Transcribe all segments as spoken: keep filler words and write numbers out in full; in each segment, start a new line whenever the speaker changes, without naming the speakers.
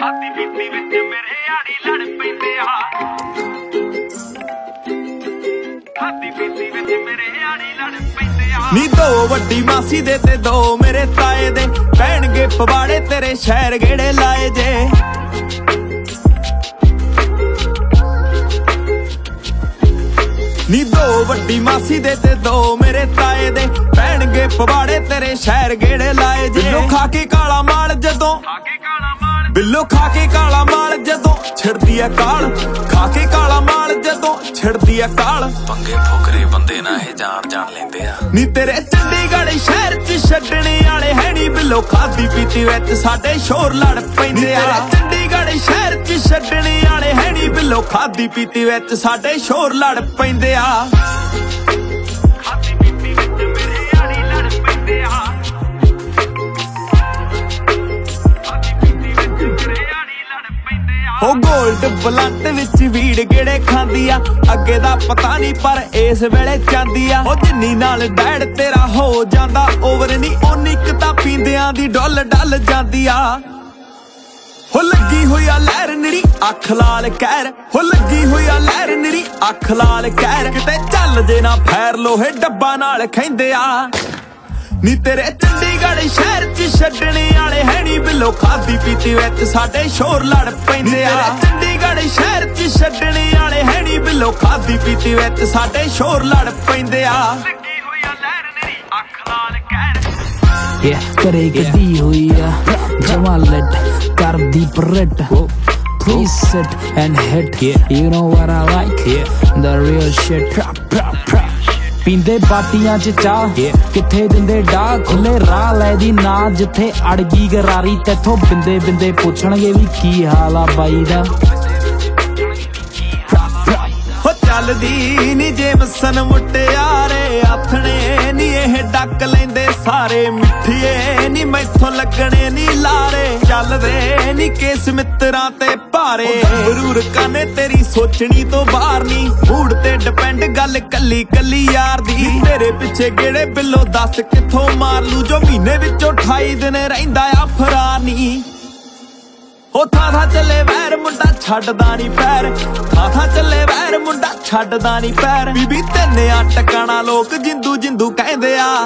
ਖਾਦੀ ਪੀਤੀ ਵਿੱਚ ਮੇਰੇ ਆੜੀ ਲੜ ਪੈਂਦੇ ਆ ਖਾਦੀ ਪੀਤੀ ਵਿੱਚ ਮੇਰੇ ਆੜੀ ਲੜ ਪੈਂਦੇ ਆ ਨੀ ਦੋ ਵੱਡੀ ਮਾਸੀ ਦੇ ਤੇ ਦੋ ਮੇਰੇ ਤਾਏ ਦੇ ਪੈਣਗੇ ਪਵਾੜੇ ਤੇਰੇ ਸ਼ਹਿਰ ਗੇੜੇ ਲਾਏ ਜੇ ਨੀ ਦੋ ਵੱਡੀ ਮਾਸੀ ਦੇ ਤੇ ਦੋ ਮੇਰੇ ਤਾਏ ਦੇ ਪੈਣਗੇ ਪਵਾੜੇ ਤੇਰੇ ਸ਼ਹਿਰ ਗੇੜੇ ਲਾਏ ਜੇ ਬਿੱਲੋ ਖਾ ਕੇ ਕਾਲਾ ਮਾਲ ਜਦੋਂ ਬਿੱਲੋ ਖਾ ਕੇ ਕਾਲਾ ਮਾਲ ਜਦੋਂ ਛਿੜਦੀ ਆ ਕਾਲ ਖਾ ਕੇ ਕਾਲਾ ਮਾਲ ਜਦੋਂ ਛਿੜਦੀ ਆ ਕਾਲ
ਪੰਗੇ ਫੁਕਰੇ ਬੰਦੇ ਨਾ ਇਹ ਜਾਣ ਜਾਣ ਲੈਂਦੇ ਆ
ਨੀ ਤੇਰੇ ਚੰਡੀਗੜ੍ਹ ਸ਼ਹਿਰ ਚ ਛੱਡਣੇ ਵਾਲੇ ਹੈ ਨੀ ਬਿੱਲੋ ਖਾਦੀ ਪੀਤੀ ਵਿੱਚ ਸਾਡੇ ਸ਼ੋਰ ਲੜ ਪੈਂਦੇ ਆ ਚੰਡੀਗੜ੍ਹ ਸ਼ਹਿਰ ਚ ਛੱਡਣੇ ਵਾਲੇ ਹੈ ਨੀ ਬਿੱਲੋ ਖਾਦੀ ਪੀਤੀ ਵਿੱਚ ਸਾਡੇ ਸ਼ੋਰ ਲੜ ਪੈਂਦੇ ਆ ਖਾਦੀ ਪੀਤੀ ਵਿੱਚ ਮੇਰੇ ਆੜੀ ਲੜ ਪੈਂਦੇ ਆ ਉਹ ਗੋਲਡ ਬਲੰਟ ਵਿੱਚ ਵੀੜ ਗੇੜੇ ਖਾਂਦੀ ਆ ਅੱਗੇ ਦਾ ਪਤਾ ਨਹੀਂ ਪਰ ਇਸ ਵੇਲੇ ਚਾਂਦੀ ਆ ਉਹ ਜਿੰਨੀ ਨਾਲ ਡੈਡ ਤੇਰਾ ਹੋ ਜਾਂਦਾ ਓਵਰ ਨਹੀਂ ਓਨੀ ਕ ਤਾਂ ਪੀਂਦਿਆਂ ਦੀ ਡੁੱਲ ਡੱਲ ਜਾਂਦੀ ਆ ਹੋ ਲੱਗੀ ਹੋਈ ਆ ਲਹਿਰ ਨਿਰੀ ਅੱਖ ਲਾਲ ਕਹਿਰ ਹੋ ਲੱਗੀ ਹੋਈ ਆ ਲਹਿਰ ਨਿਰੀ ਅੱਖ ਲਾਲ ਕਹਿਰ ਕਿਤੇ ਚੱਲ ਜੇ ਨਾ ਫੈਰ ਲੋਹੇ ਡੱਬਾ ਨਾਲ ਖੈਂਦੇ ਆ ਨੀ ਤੇਰੇ ਚੰਡੀਗੜ੍ਹ ਸ਼ਹਿਰ ਚ ਛੱਡਣੇ ਵਾਲੇ ਹੈ ਨੀ ਬਿੱਲੋ ਖਾਦੀ ਪੀਤੀ ਵਿੱਚ ਸਾਡੇ ਸ਼ੋਰ ਲੜ ਪੈਂਦੇ ਆ ਚੰਡੀਗੜ੍ਹ ਸ਼ਹਿਰ ਚ ਛੱਡਣੇ ਵਾਲੇ ਹੈ ਨੀ ਬਿੱਲੋ ਖਾਦੀ ਪੀਤੀ ਵਿੱਚ ਸਾਡੇ ਸ਼ੋਰ ਲੜ ਪੈਂਦੇ ਆ ਲੱਗੀ ਹੋਈ ਆ ਲਹਿਰ ਮੇਰੀ ਅੱਖ ਲਾਲ ਕਹਿਰ
ਯਾ ਕਰੇ ਗੱਡੀ ਹੋਈ ਆ ਜਮਾਲਟ ਕਰਦੀ ਪਰਟ Please sit and hit, yeah. You know what I like, yeah. The real shit, prop, prop, prop. ਪੀਂਦੇ ਬਾਟੀਆਂ ਚ ਚਾਹ ਕਿੱਥੇ ਦਿੰਦੇ ਡਾਹ ਖੁੱਲੇ ਰਾਹ ਲੈ ਦੀ ਨਾ ਜਿੱਥੇ ਅੜ ਗਈ ਗਰਾਰੀ ਤੇਥੋਂ ਬਿੰਦੇ ਬਿੰਦੇ ਪੁੱਛਣਗੇ ਵੀ ਕੀ ਹਾਲ ਆ ਬਾਈ ਦਾ
ਹੋ ਚੱਲਦੀ ਨੀ ਜੇਮਸਨ ਮੁਟਿਆਰੇ ਆਥਣੇ ਨੀ ਇਹ ਡੱਕ ਲੈਂਦੇ ਸਾਰੇ ਮਿੱਠੀਏ ਨੀ ਮੈਥੋਂ ਲੱਗਣੇ ਨੀ ਲਾਰੇ ਚੱਲਦੇ ਨੀ ਕੇਸ ਮਿੱਤਰਾਂ ਤੇ ਭਾਰੇ ਜ਼ਰੂਰ ਕਾਨੇ ਤੇਰੀ ਸੋਚਣੀ ਤੋਂ ਬਾਹਰ ਨੀ ਮੂਡ ਤੇ ਡਿਪੈਂਡ ਗੱਲ ਕੱਲੀ ਕੱਲੀ ਯਾਰ ਦੀ ਤੇਰੇ ਪਿੱਛੇ ਗੇੜੇ ਬਿੱਲੋ ਦੱਸ ਕਿੱਥੋਂ ਮਾਰ ਲੂ ਜੋ ਮਹੀਨੇ ਵਿੱਚੋਂ ਅਠਾਈ ਦਿਨ ਰਹਿੰਦਾ ਆ ਫਰਾਰ ਨੀ ਉਹ ਥਾਂ ਥਾਂ ਚੱਲੇ ਵੈਰ ਮੁੰਡਾ ਛੱਡਦਾ ਨੀ ਪੈਰ ਥਾਂ ਥਾਂ ਚੱਲੇ ਵੈਰ ਮੁੰਡਾ ਛੱਡਦਾ ਨੀ ਪੈਰ ਬੀਬੀ ਤੈਨੇ ਆ ਟਿਕਾਣਾ ਲੋਕ ਜਿੰਦੂ ਜਿੰਦੂ ਕਹਿੰਦੇ ਆ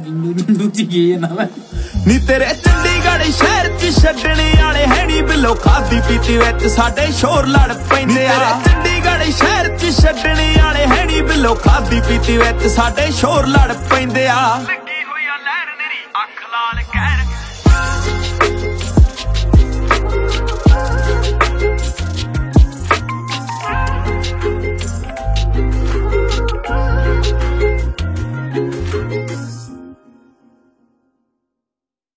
ਨੀ ਤੇਰੇ ਚੰਡੀਗੜ੍ਹ ਸ਼ਹਿਰ ਚ ਛੱਡਣੇ ਵਾਲੇ ਹੈ ਨੀ ਬਿੱਲੋ ਖਾਦੀ ਪੀਤੀ ਵਿੱਚ ਸਾਡੇ ਸ਼ੋਰ ਲੜ ਪੈਂਦੇ ਆ ਚੰਡੀਗੜ੍ਹ ਸ਼ਹਿਰ ਚ ਛੱਡਣੇ ਵਾਲੇ ਹੈ ਨੀ ਬਿੱਲੋ ਖਾਦੀ ਪੀਤੀ ਵਿੱਚ ਸਾਡੇ ਸ਼ੋਰ ਲੜ ਪੈਂਦੇ ਆ